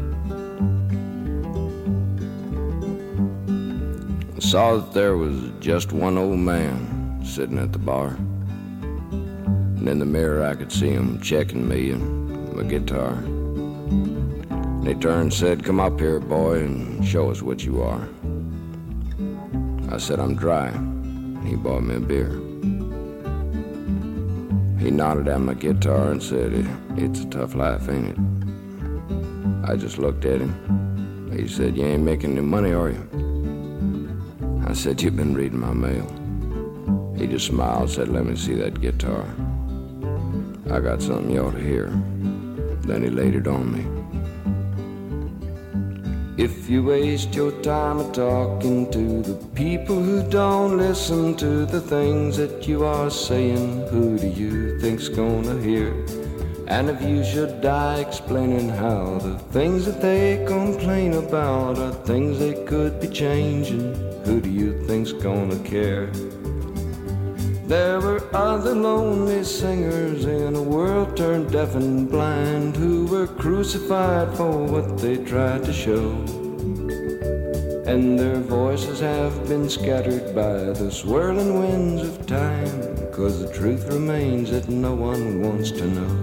I saw that there was just one old man sitting at the bar. And in the mirror I could see him checking me and my guitar. And he turned and said, "Come up here, boy, and show us what you are." I said, "I'm dry." And he bought me a beer. He nodded at my guitar and said, "It's a tough life, ain't it?" I just looked at him. He said, "You ain't making any money, are you?" I said, "You've been reading my mail." He just smiled and said, "Let me see that guitar. I got something you ought to hear." Then he laid it on me. If you waste your time talking to the people who don't listen to the things that you are saying, who do you think's gonna hear? And if you should die explaining how the things that they complain about are things they could be changing, who do you think's gonna care? There were other lonely singers in a world turned deaf and blind who were crucified for what they tried to show. And their voices have been scattered by the swirling winds of time, 'cause the truth remains that no one wants to know.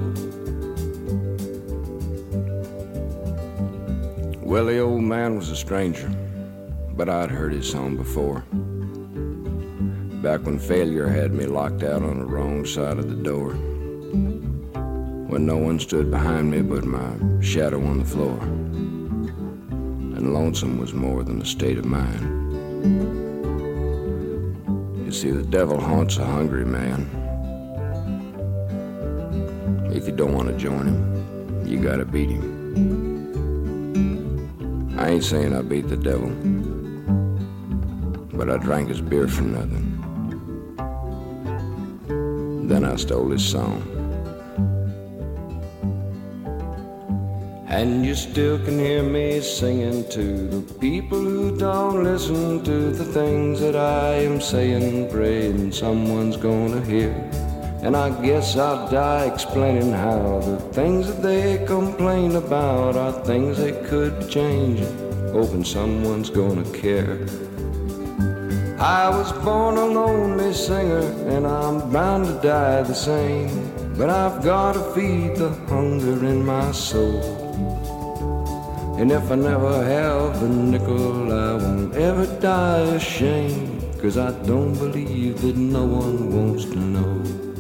Well, the old man was a stranger, but I'd heard his song before. Back when failure had me locked out on the wrong side of the door, when no one stood behind me but my shadow on the floor, and lonesome was more than a state of mind. You see, the devil haunts a hungry man. If you don't want to join him, you gotta beat him. I ain't saying I beat the devil, but I drank his beer for nothing. Then I stole his song. And you still can hear me singing to the people who don't listen to the things that I am saying, praying someone's gonna hear. And I guess I'll die explaining how the things that they complain about are things they could be changing, hoping someone's gonna care. I was born a lonely singer, and I'm bound to die the same, but I've gotta feed the hunger in my soul. And if I never have a nickel, I won't ever die ashamed, 'cause I don't believe that no one wants to know.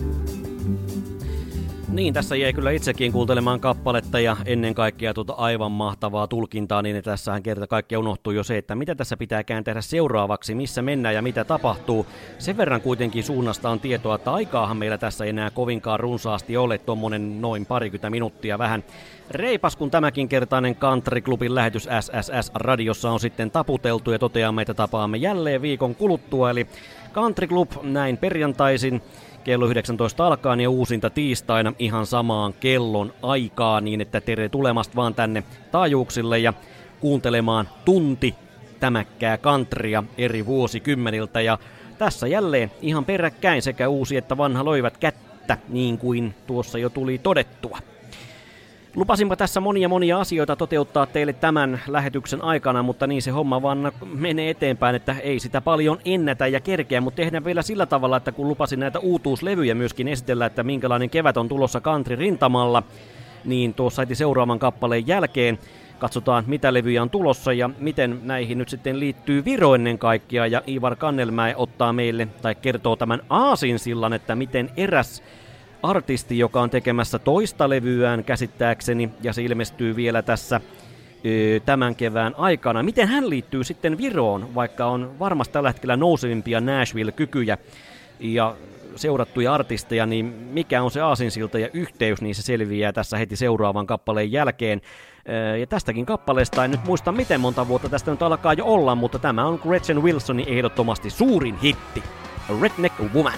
Niin, tässä jäi kyllä itsekin kuuntelemaan kappaletta ja ennen kaikkea tuota aivan mahtavaa tulkintaa, niin tässähän kerta kaikkiaan unohtuu jo se, että mitä tässä pitääkään tehdä seuraavaksi, missä mennään ja mitä tapahtuu. Sen verran kuitenkin suunnasta on tietoa, että aikaahan meillä tässä ei enää kovinkaan runsaasti ole, tommonen noin parikymmentä minuuttia vähän reipas, kun tämäkin kertainen Country Clubin lähetys S S S-radiossa on sitten taputeltu ja toteamme, että tapaamme jälleen viikon kuluttua, eli Country Club näin perjantaisin kello yhdeksäntoista alkaen ja uusinta tiistaina ihan samaan kellon aikaa, niin että tere tulemasta vaan tänne taajuuksille ja kuuntelemaan tunti tämäkkää countrya eri vuosikymmeniltä. Ja tässä jälleen ihan peräkkäin sekä uusi että vanha loivat kättä, niin kuin tuossa jo tuli todettua. Lupasinpa tässä monia monia asioita toteuttaa teille tämän lähetyksen aikana, mutta niin se homma vaan menee eteenpäin, että ei sitä paljon ennätä ja kerkeä, mutta tehdään vielä sillä tavalla, että kun lupasin näitä uutuuslevyjä myöskin esitellä, että minkälainen kevät on tulossa country-rintamalla, niin tuossa heti seuraavan kappaleen jälkeen katsotaan, mitä levyjä on tulossa ja miten näihin nyt sitten liittyy Viro ennen kaikkea, ja Ivar Kannelmäe ottaa meille tai kertoo tämän aasinsillan, että miten eräs artisti, joka on tekemässä toista levyään käsittääkseni, ja se ilmestyy vielä tässä ö, tämän kevään aikana. Miten hän liittyy sitten Viroon, vaikka on varmasti tällä hetkellä nousevimpia Nashville-kykyjä ja seurattuja artisteja, niin mikä on se aasinsilta ja yhteys, niin se selviää tässä heti seuraavan kappaleen jälkeen. Ö, ja tästäkin kappaleesta en nyt muista miten monta vuotta tästä nyt alkaa jo olla, mutta tämä on Gretchen Wilsonin ehdottomasti suurin hitti, Redneck Woman.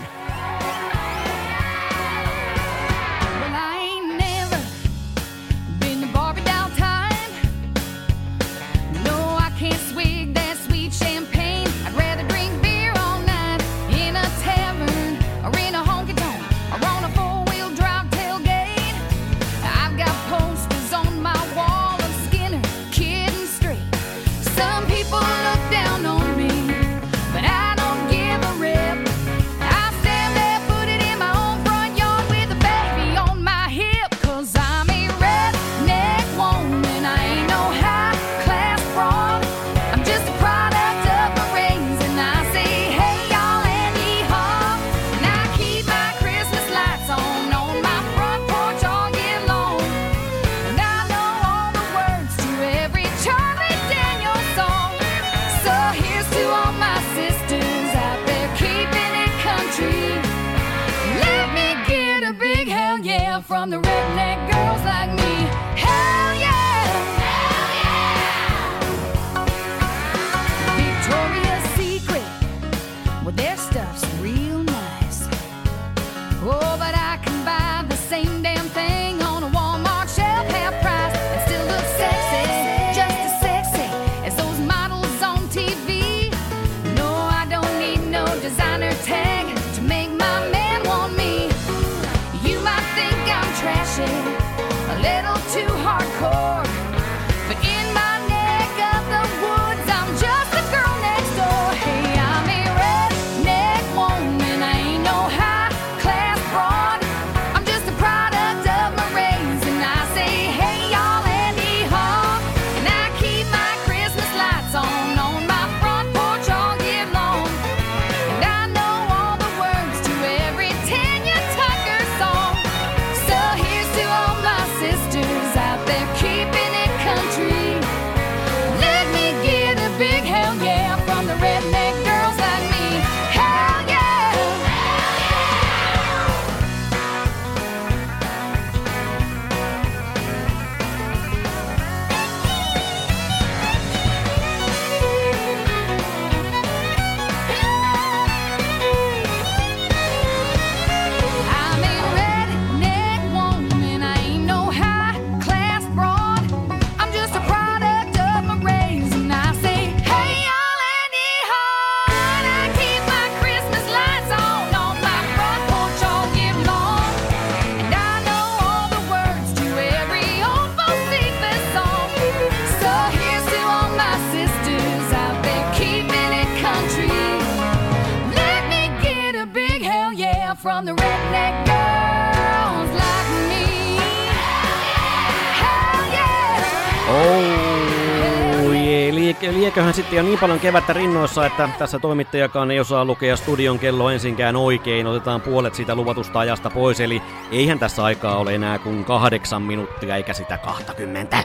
From the redneck girls like me, hell yeah, hell yeah. from the redneck girls like me. Hell yeah! Oh, yeah. Liek- lieköhän sitten jo niin paljon kevättä rinnoissa, että tässä toimittajakaan ei osaa lukea studion kello ensinkään oikein. Otetaan puolet siitä luvatusta ajasta pois, eli eihän tässä aikaa ole enää kuin kahdeksan minuuttia eikä sitä kaksikymmentä.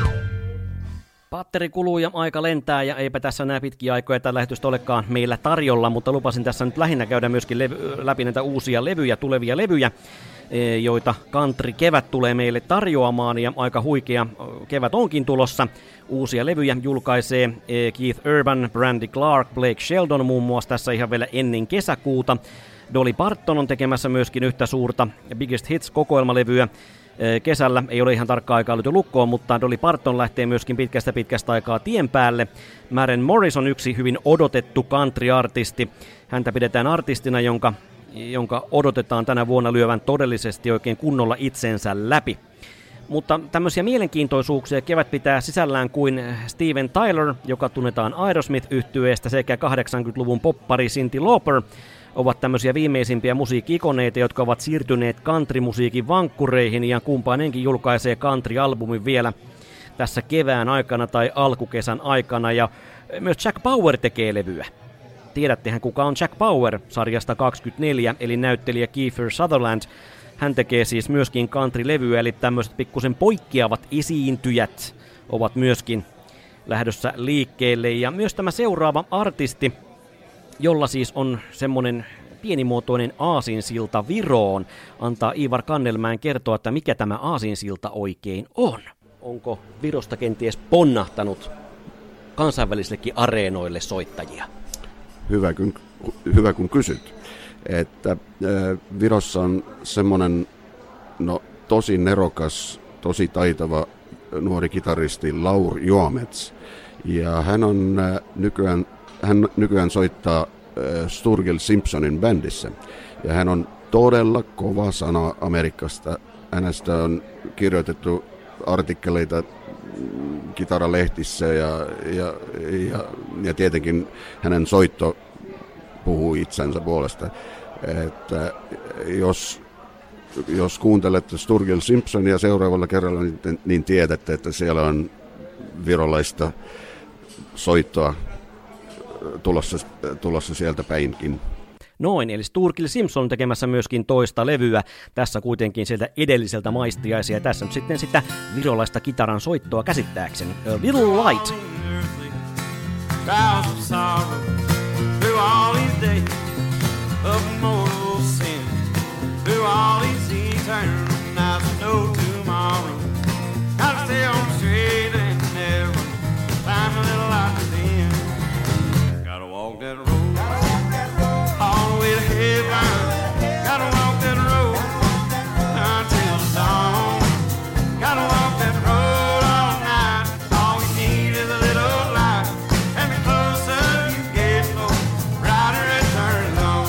Patteri kuluu ja aika lentää ja eipä tässä nää pitkiä aikoja tällä lähetystä olekaan meillä tarjolla, mutta lupasin tässä nyt lähinnä käydä myöskin levy- läpi näitä uusia levyjä, tulevia levyjä, joita Country Kevät tulee meille tarjoamaan ja aika huikea kevät onkin tulossa. Uusia levyjä julkaisee Keith Urban, Brandy Clark, Blake Shelton muun muassa tässä ihan vielä ennen kesäkuuta. Dolly Parton on tekemässä myöskin yhtä suurta Biggest Hits-kokoelmalevyä. Kesällä ei ole ihan tarkkaa aikaa lyty lukkoon, mutta Dolly Parton lähtee myöskin pitkästä pitkästä aikaa tien päälle. Maren Morris on yksi hyvin odotettu country-artisti. Häntä pidetään artistina, jonka, jonka odotetaan tänä vuonna lyövän todellisesti oikein kunnolla itsensä läpi. Mutta tämmöisiä mielenkiintoisuuksia kevät pitää sisällään kuin Steven Tyler, joka tunnetaan Aerosmith-yhtyeestä, sekä kahdeksankymmentäluvun poppari Cyndi Lauper, ovat tämmöisiä viimeisimpiä musiikki-ikoneita, jotka ovat siirtyneet country-musiikin vankkureihin, ja kumpainenkin julkaisee country-albumin vielä tässä kevään aikana tai alkukesän aikana, ja myös Jack Bauer tekee levyä. Tiedättehän kuka on Jack Bauer sarjasta kaksikymmentäneljä, eli näyttelijä Kiefer Sutherland. Hän tekee siis myöskin country-levyä, eli tämmöiset pikkusen poikkeavat esiintyjät ovat myöskin lähdössä liikkeelle, ja myös tämä seuraava artisti, jolla siis on semmoinen pienimuotoinen aasinsilta Viroon. Antaa Iivar Kannelmäen kertoa, että mikä tämä aasinsilta oikein on. Onko Virosta kenties ponnahtanut kansainvälisillekin areenoille soittajia? Hyvä kun, hyvä kun kysyt. Että äh, Virossa on semmoinen no, tosi nerokas, tosi taitava nuori kitaristi Laur Joamets. Ja hän on äh, nykyään Hän nykyään soittaa äh, Sturgill Simpsonin bändissä, ja hän on todella kova sana Amerikasta. Hänestä on kirjoitettu artikkeleita kitaralehtissä, ja, ja, ja, ja tietenkin hänen soitto puhuu itsensä puolesta. Että jos, jos kuuntelette Sturgill Simpsonia seuraavalla kerralla, niin, niin tiedätte, että siellä on virolaista soittoa tulossa, tulossa sieltä päinkin. Noin, eli Sturgill Simpson tekemässä myöskin toista levyä. Tässä kuitenkin sieltä edelliseltä maistiaisia. Ja tässä nyt sitten sitä virolaista kitaran soittoa käsittääkseni. A Little Light. Walk that road, all the way to heaven. Gotta walk that road until dawn. Gotta walk that road all night. All you need is a little light. And the closer you get, the brighter it turns on.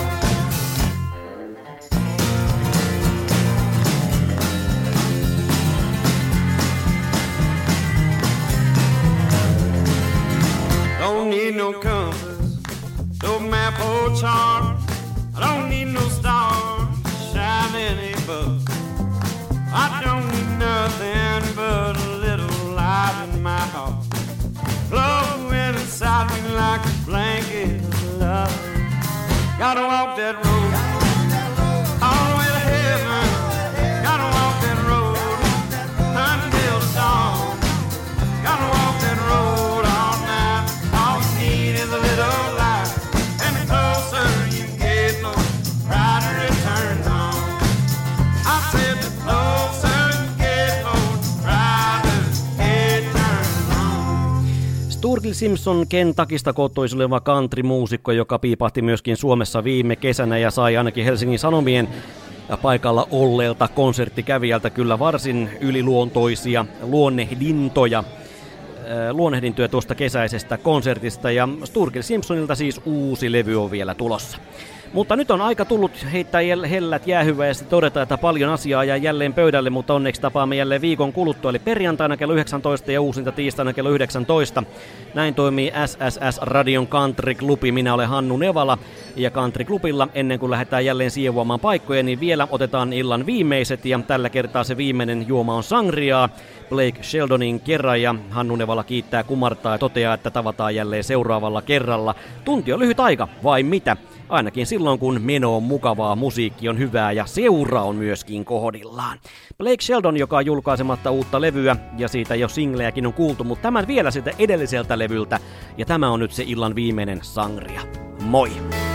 Don't need no compass, no map or chart. I don't need no stars shining above. I don't need nothing but a little light in my heart, blowing inside me like a blanket of love. Gotta walk that road, all the way to heaven. Gotta walk that road until dawn. Gotta walk that road all night. All you need is a little light. And the closer you get, the brighter it turns on. I said the closer you get, the brighter it turns on. Sturgill Simpson Kentuckista kotoisin oleva country-muusikko, joka piipahti myöskin Suomessa viime kesänä ja sai ainakin Helsingin Sanomien paikalla olleelta konserttikävijältä kyllä varsin yliluontoisia luonnehdintoja. luonnehdintoja tuosta kesäisestä konsertista, ja Sturgill Simpsonilta siis uusi levy on vielä tulossa. Mutta nyt on aika tullut heittää hellät jäähyvää ja todeta, että paljon asiaa jää jälleen pöydälle, mutta onneksi tapaamme jälleen viikon kuluttua, eli perjantaina kello yhdeksäntoista ja uusinta tiistaina kello yhdeksäntoista. Näin toimii S S S-radion Country Clubi. Minä olen Hannu Nevala ja Country Clubilla ennen kuin lähdetään jälleen siivoamaan paikkoja, niin vielä otetaan illan viimeiset ja tällä kertaa se viimeinen juoma on sangriaa. Blake Sheldonin kerran ja Hannu Nevala kiittää, kumartaa ja toteaa, että tavataan jälleen seuraavalla kerralla. Tunti on lyhyt aika, vai mitä? Ainakin silloin, kun meno on mukavaa, musiikki on hyvää ja seura on myöskin kohdillaan. Blake Sheldon, joka on julkaisematta uutta levyä, ja siitä jo singlejäkin on kuultu, mutta tämän vielä sitä edelliseltä levyltä, ja tämä on nyt se illan viimeinen sangria. Moi!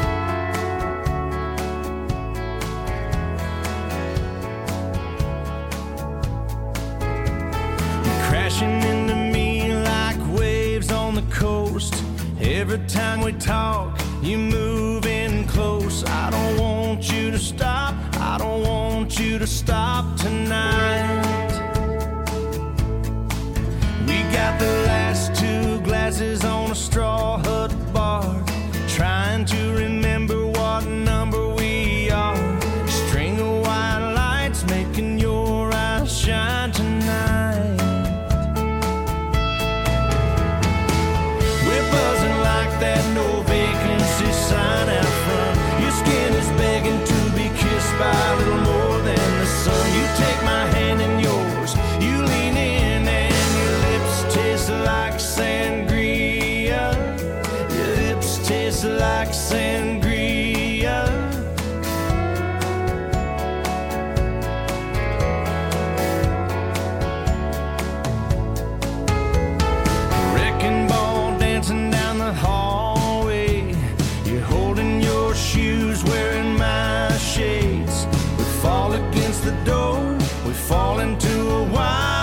Crashing into me like waves on the coast. Every time we talk, you move in close. I don't want you to stop, I don't want you to stop tonight. We got the last two glasses on a straw hut bar, trying to remember what number we are. String of white lights making your eyes shine tonight. We're buzzing like that no vacancy sign out front. Your skin is begging to be kissed by a little more than the sun. You take my hand in yours, you lean in and your lips taste like sangria. Your lips taste like sangria. Wrecking ball dancing down the hallway. You're holding your shoes, wearing my shades. We fall against the door, we fall into a wide